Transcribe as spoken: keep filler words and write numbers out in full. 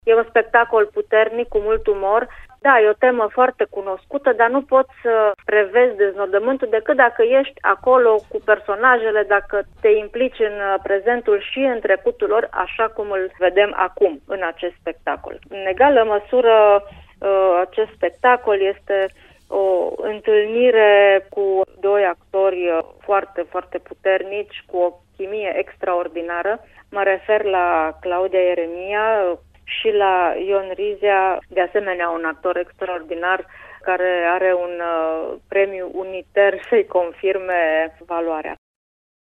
E un spectacol puternic, cu mult umor. Da, e o temă foarte cunoscută, dar nu poți să prevezi deznodământul decât dacă ești acolo cu personajele, dacă te implici în prezentul și în trecutul lor, așa cum îl vedem acum în acest spectacol. În egală măsură, acest spectacol este o întâlnire cu doi actori foarte, foarte puternici, cu o chimie extraordinară. Mă refer la Claudia Ieremia și la Ion Rizea, de asemenea un actor extraordinar care are un uh, premiu Uniter să-i confirme valoarea.